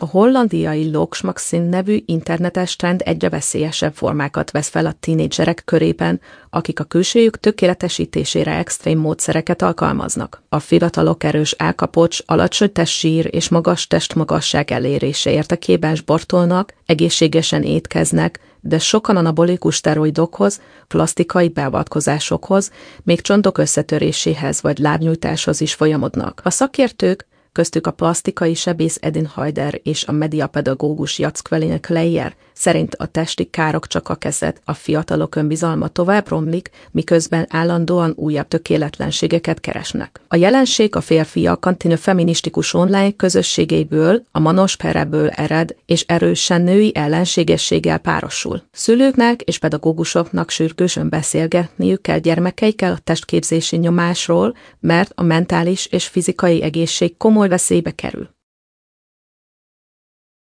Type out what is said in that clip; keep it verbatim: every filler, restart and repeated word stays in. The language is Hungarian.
A hollandiai Logsmaxin nevű internetes trend egyre veszélyesebb formákat vesz fel a tínédzserek körében, akik a külsőjük tökéletesítésére extrém módszereket alkalmaznak. A fiatalok erős állkapocs, alacsony testsír és magas testmagasság elérése érdekében sportolnak, egészségesen étkeznek, de sokan anabolikus szteroidokhoz, plasztikai beavatkozásokhoz, még csontok összetöréséhez vagy lábnyújtáshoz is folyamodnak. A szakértők, köztük a plastikai sebész Edin Hajder és a mediapedagógus Jacqueline Kleyer szerint a testi károk csak a kezdet, a fiatalok önbizalma tovább romlik, miközben állandóan újabb tökéletlenségeket keresnek. A jelenség a férfiak antinőfeministikus online közösségeiből, a manosphereből ered, és erősen női ellenségességgel párosul. Szülőknek és pedagógusoknak sürgősen beszélgetniük kell gyermekeikkel a testképzési nyomásról, mert a mentális és fizikai egészség komoly veszélybe kerül.